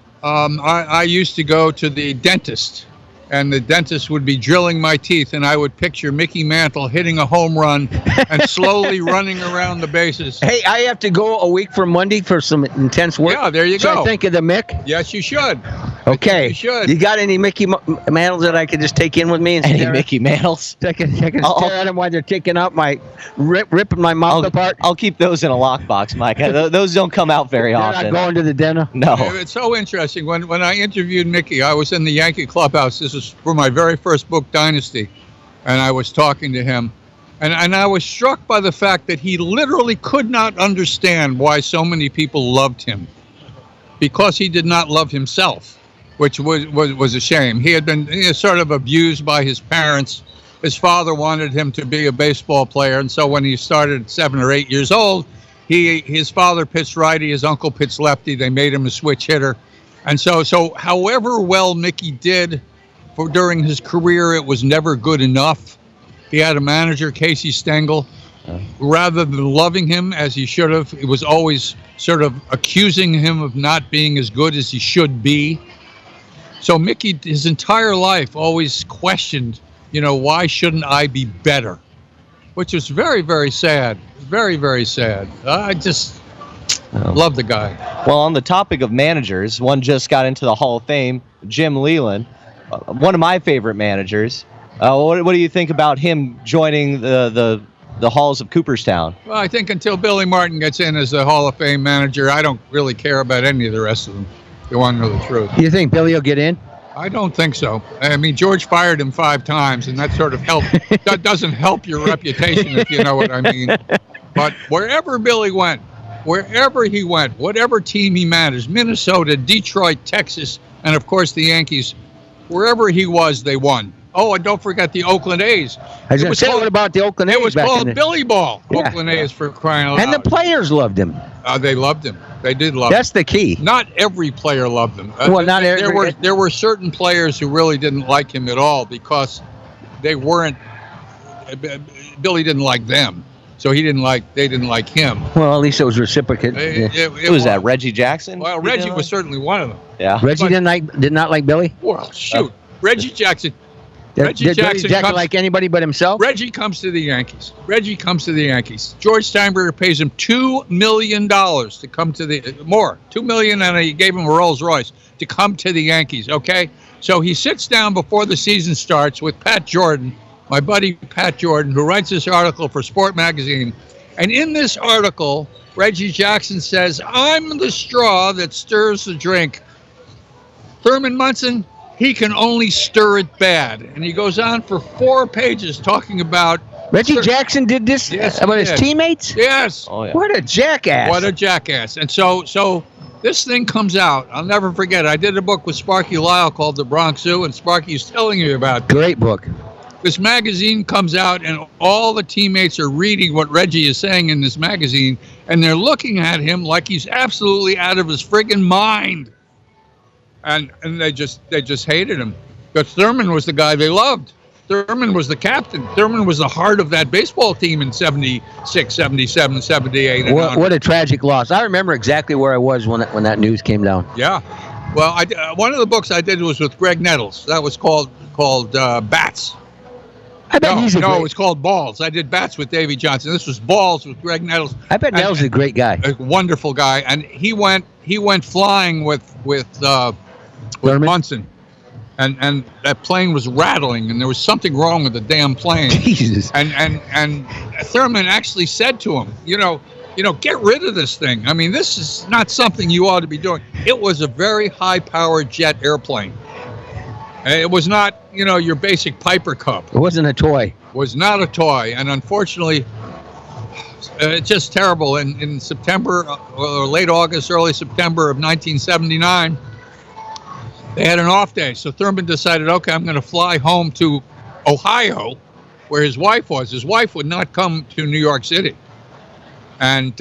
I used to go to the dentist, and the dentist would be drilling my teeth, and I would picture Mickey Mantle hitting a home run and slowly running around the bases. Hey, I have to go a week from Monday for some intense work. Yeah, there you so go. I think of the Mick. Yes, you should. Okay. You should. You got any Mickey Mantles that I could just take in with me? And Any Mickey Mantles? I can stare at them while they're taking out my ripping my mouth apart. I'll keep those in a lockbox, Mike. Those don't come out very often. You're not going to the dinner? No. It's so interesting. When I interviewed Mickey, I was in the Yankee clubhouse. This was for my very first book, Dynasty, and I was talking to him, and I was struck by the fact that he literally could not understand why so many people loved him, because he did not love himself, which was a shame. He had been sort of abused by his parents. His father wanted him to be a baseball player, and so when he started at 7 or 8 years old, his father pitched righty, his uncle pitched lefty. They made him a switch hitter, and so however well Mickey did during his career, it was never good enough. He had a manager, Casey Stengel. Rather than loving him as he should have, it was always sort of accusing him of not being as good as he should be. So Mickey, his entire life, always questioned, why shouldn't I be better? Which is very, very sad. Very, very sad. I just love the guy. Well, on the topic of managers, one just got into the Hall of Fame, Jim Leyland. One of my favorite managers. What do you think about him joining the halls of Cooperstown? Well, I think until Billy Martin gets in as the Hall of Fame manager, I don't really care about any of the rest of them, if you want to know the truth. You think Billy will get in? I don't think so. I mean, George fired him 5 times, and that sort of that doesn't help your reputation, if you know what I mean. But wherever Billy went, wherever he went, whatever team he managed, Minnesota, Detroit, Texas, and of course the Yankees, wherever he was, they won. Oh, and don't forget the Oakland A's. I was going to say, what about the Oakland A's? It was called Billy Ball. Yeah. Oakland A's, for crying out loud. And the players loved him. They loved him. They did love him. That's the key. Not every player loved him. Well, not every. There were certain players who really didn't like him at all because they weren't. Billy didn't like them, so they didn't like him. Well, at least it was reciprocal. Who was that? Reggie Jackson? Well, Reggie was certainly one of them. Yeah. Reggie did not like Billy. Well, shoot, Reggie Jackson. Did Jackson like anybody but himself? Reggie comes to the Yankees. George Steinbrenner pays him $2 million to come to the $2 million, and he gave him a Rolls Royce to come to the Yankees. Okay, so he sits down before the season starts with Pat Jordan, my buddy Pat Jordan, who writes this article for Sport Magazine, and in this article, Reggie Jackson says, "I'm the straw that stirs the drink. Thurman Munson, he can only stir it bad." And he goes on for 4 pages talking about Reggie Jackson did this about his teammates? Yes. Oh, yeah. What a jackass. What a jackass. And so this thing comes out. I'll never forget. I did a book with Sparky Lyle called The Bronx Zoo, and Sparky's telling you about it. Great book. This magazine comes out, and all the teammates are reading what Reggie is saying in this magazine, and they're looking at him like he's absolutely out of his friggin' mind. And they just hated him. But Thurman was the guy they loved. Thurman was the captain. Thurman was the heart of that baseball team in 76, 77, 78. What a tragic loss. I remember exactly where I was when that news came down. Yeah. Well, one of the books I did was with Greg Nettles. That was called Bats. I bet it was called Balls. I did Bats with Davey Johnson. This was Balls with Greg Nettles. I bet Nettles is a great guy. A wonderful guy. And he went flying with Munson. And that plane was rattling, and there was something wrong with the damn plane. Jesus. And Thurman actually said to him, get rid of this thing. I mean, this is not something you ought to be doing. It was a very high-powered jet airplane. It was not, your basic Piper Cub. It wasn't a toy. It was not a toy. And unfortunately, just terrible. In September, or late August, early September of 1979, they had an off day. So Thurman decided, okay, I'm going to fly home to Ohio, where his wife was. His wife would not come to New York City. And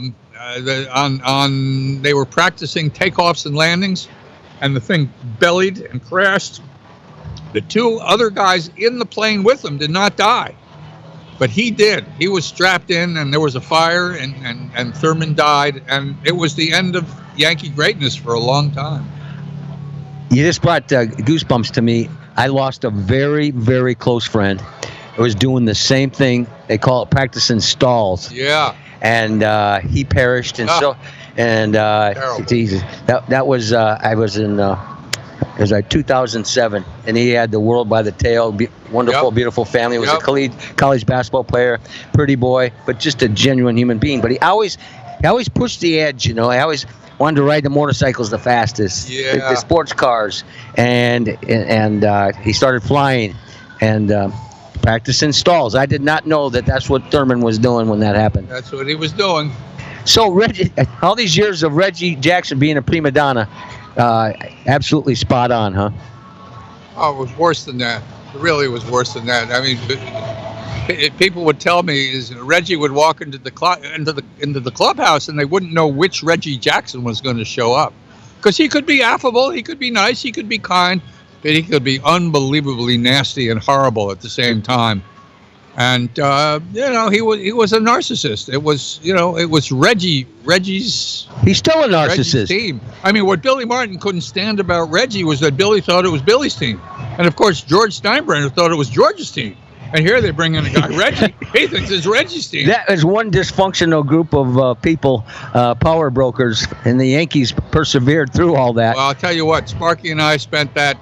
they were practicing takeoffs and landings, and the thing bellied and crashed. The two other guys in the plane with him did not die, but he did. He was strapped in, and there was a fire, and Thurman died, and it was the end of Yankee greatness for a long time. You just brought goosebumps to me. I lost a very, very close friend. I was doing the same thing. They call it practicing stalls. Yeah. And he perished, and Jesus, that was I was in it was like 2007, and he had the world by the tail. Wonderful, beautiful family. He was a college basketball player, pretty boy, but just a genuine human being. But he always pushed the edge, you know. I always wanted to ride the motorcycles the fastest, the sports cars, and he started flying and practicing stalls. I did not know that that's what Thurman was doing when that happened. That's what he was doing. So Reggie, all these years of Reggie Jackson being a prima donna, absolutely spot on, huh? Oh, it was worse than that. It really was worse than that. I mean, people would tell me is Reggie would walk into the clubhouse and they wouldn't know which Reggie Jackson was going to show up, because he could be affable, he could be nice, he could be kind, but he could be unbelievably nasty and horrible at the same time. And he was a narcissist. It was Reggie's. He's still a narcissist. Reggie's team. I mean, what Billy Martin couldn't stand about Reggie was that Billy thought it was Billy's team, and of course George Steinbrenner thought it was George's team. And here they bring in a guy, Reggie. He thinks it's Reggie's team. That is one dysfunctional group of people, power brokers, and the Yankees persevered through all that. Well, I'll tell you what, Sparky and I spent that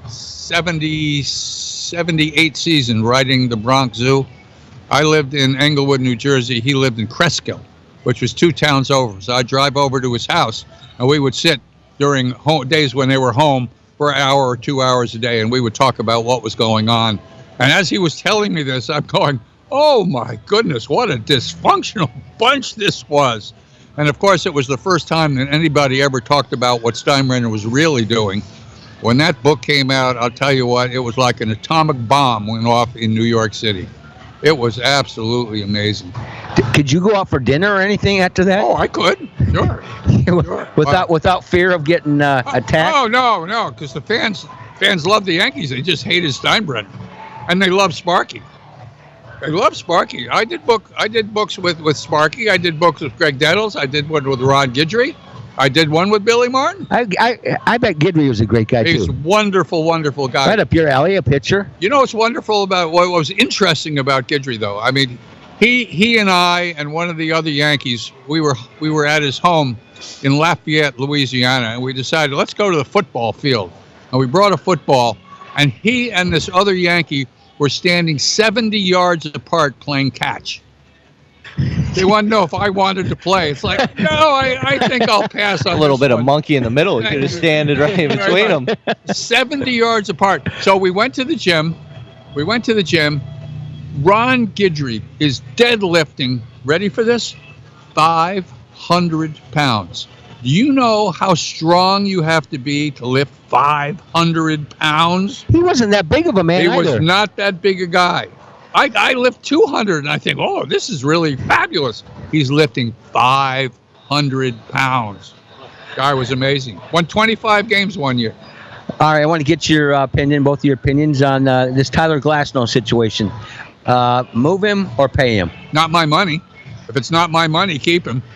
78 season riding the Bronx Zoo. I lived in Englewood, New Jersey. He lived in Cresskill, which was 2 towns over. So I'd drive over to his house, and we would sit during days when they were home for an hour or 2 hours a day, and we would talk about what was going on. And as he was telling me this, I'm going, oh, my goodness, what a dysfunctional bunch this was. And, of course, it was the first time that anybody ever talked about what Steinbrenner was really doing. When that book came out, I'll tell you what, it was like an atomic bomb went off in New York City. It was absolutely amazing. Could you go out for dinner or anything after that? Oh, I could. Sure. Without fear of getting attacked? Oh, no, because the fans love the Yankees. They just hated Steinbrenner. And they love Sparky. They love Sparky. I did books with Sparky. I did books with Greg Dettles. I did one with Ron Guidry. I did one with Billy Martin. I bet Guidry was a great guy, too. He's a wonderful, wonderful guy. Right up your alley, a pitcher. You know what's wonderful about, what was interesting about Guidry, though? I mean, he and I and one of the other Yankees, we were at his home in Lafayette, Louisiana, and we decided, let's go to the football field. And we brought a football, and he and this other Yankee were standing 70 yards apart playing catch. They wanted to know if I wanted to play. It's like, no, I think I'll pass on a little bit one. of monkey in the middle. You could have standed right in between them. 70 yards apart. So we went to the gym. Ron Guidry is deadlifting, ready for this? 500 pounds. Do you know how strong you have to be to lift 500 pounds? He wasn't that big of a man He was not that big a guy. I lift 200, and I think, oh, this is really fabulous. He's lifting 500 pounds. Guy was amazing. Won 25 games one year. All right, I want to get your opinion, both of your opinions on this Tyler Glasnow situation. Move him or pay him? Not my money. If it's not my money, keep him.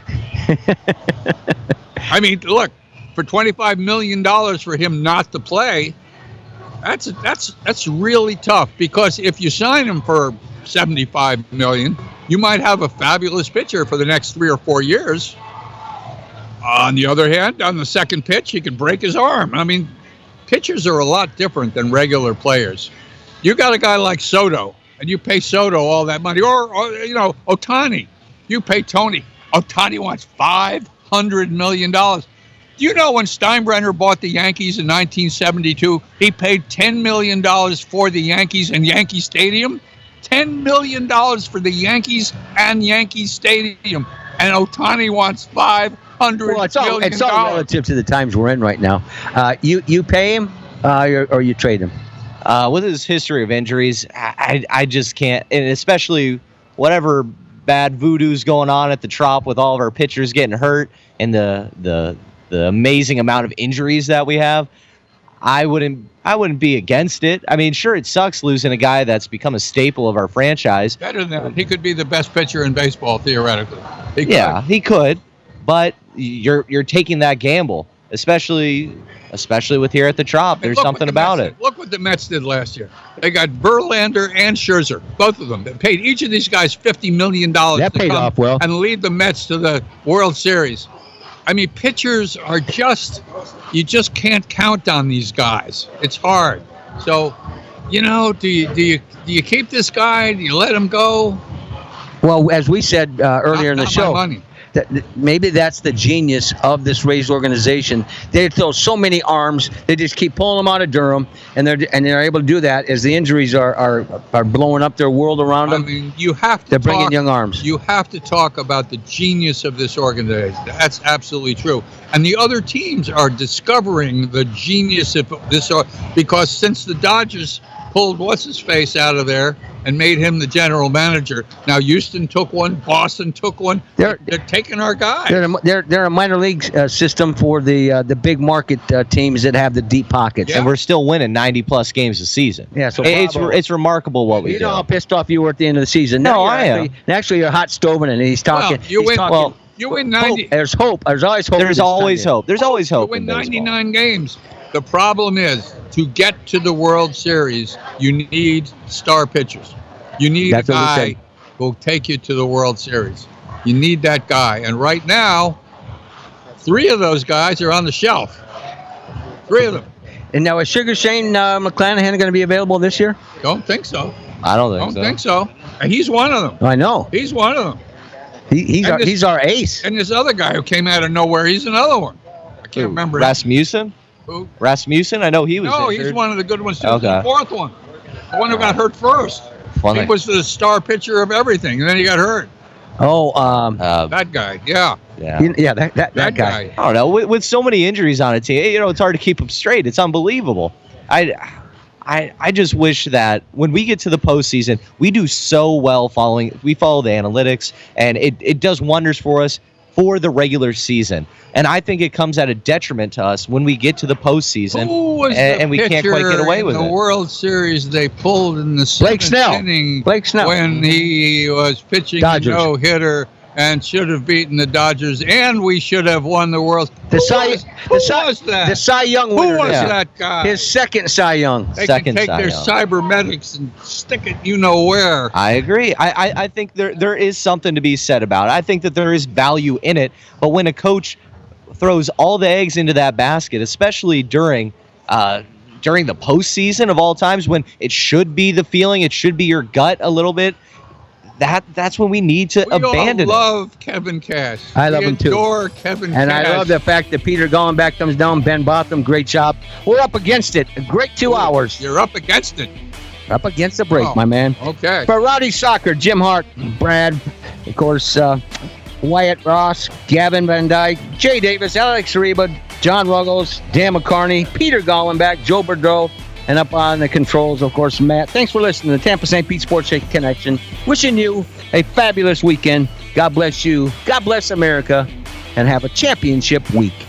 I mean, look, for $25 million for him not to play, that's really tough, because if you sign him for $75 million, you might have a fabulous pitcher for the next 3 or 4 years. On the other hand, on the second pitch, he could break his arm. I mean, pitchers are a lot different than regular players. You got a guy like Soto, and you pay Soto all that money, or Ohtani. You pay Tony. Ohtani wants $500 million. You know, when Steinbrenner bought the Yankees in 1972, he paid $10 million for the Yankees in Yankee Stadium. $10 million for the Yankees and Yankee Stadium, and Ohtani wants $500 Well, it's all relative to the times we're in right now. You pay him or you trade him? With his history of injuries, I just can't, and especially whatever bad voodoo's going on at the Trop with all of our pitchers getting hurt and the amazing amount of injuries that we have. I wouldn't be against it. I mean, sure, it sucks losing a guy that's become a staple of our franchise. Better than that. He could be the best pitcher in baseball, theoretically. He could, but you're taking that gamble, especially with here at the Trop. There's something about it. Look what the Mets did last year. They got Verlander and Scherzer, both of them. They paid each of these guys $50 million that paid off well and lead the Mets to the World Series. I mean, pitchers are you just can't count on these guys. It's hard. So, do you keep this guy? Do you let him go? Well, as we said earlier in the show, money. Maybe that's the genius of this Rays organization. They throw so many arms. They just keep pulling them out of Durham, and they're able to do that as the injuries are blowing up their world around them. I mean, you have to. They're bringing young arms. You have to talk about the genius of this organization. That's absolutely true. And the other teams are discovering the genius of this, because since the Dodgers pulled what's-his-face out of there and made him the general manager. Now Houston took one, Boston took one. They're taking our guy. They're a minor league system for the big market teams that have the deep pockets, and we're still winning 90+ games a season. Yeah, so it's remarkable what we do. You know how pissed off you were at the end of the season. No, I am. Actually, you're hot stoving, and he's talking. You win 90. There's hope. There's always hope. There's always hope. There's always hope. You win 99 games. The problem is, to get to the World Series, you need star pitchers. You need a guy who will take you to the World Series. You need that guy. And right now, 3 of those guys are on the shelf. 3 of them. And now, is Sugar Shane McClanahan going to be available this year? Don't think so. I don't think so. And he's one of them. I know. He's one of them. He's our ace. And this other guy who came out of nowhere, he's another one. I can't remember. Rasmussen? Who? Rasmussen? I know he was injured. He's one of the good ones, too. Okay. The 4th one. The one who got hurt first. Funny. He was the star pitcher of everything, and then he got hurt. Oh, that guy, yeah. That guy. I don't know. With so many injuries on a team, it's hard to keep them straight. It's unbelievable. I just wish that when we get to the postseason, we do so well we follow the analytics, and it does wonders for us for the regular season. And I think it comes at a detriment to us when we get to the postseason, and we can't quite get away with it. The World Series they pulled in the 7th inning when he was pitching a no-hitter and should have beaten the Dodgers, and we should have won the World. Who was that? The Cy Young winner. Who was that guy? His second Cy Young. They can take their cybernetics and stick it where. I agree. I think there is something to be said about it. I think that there is value in it, but when a coach throws all the eggs into that basket, especially during the postseason of all times, when it should be the feeling, it should be your gut a little bit. That's when we need to abandon it. We all love Kevin Cash. I love him too. Adore Kevin Cash. And I love the fact that Peter Gallenbach comes down, Ben Botham, great job. We're up against it. A great 2 hours. You're up against it. Up against the break, my man. Okay. For Rowdy Soccer, Jim Hart, Brad, of course, Wyatt Ross, Gavin Van Dyke, Jay Davis, Alex Reba, John Ruggles, Dan McCarney, Peter Gallenbach, Joe Bordeaux, and up on the controls, of course, Matt. Thanks for listening to Tampa St. Pete Sports Connection. Wishing you a fabulous weekend. God bless you. God bless America. And have a championship week.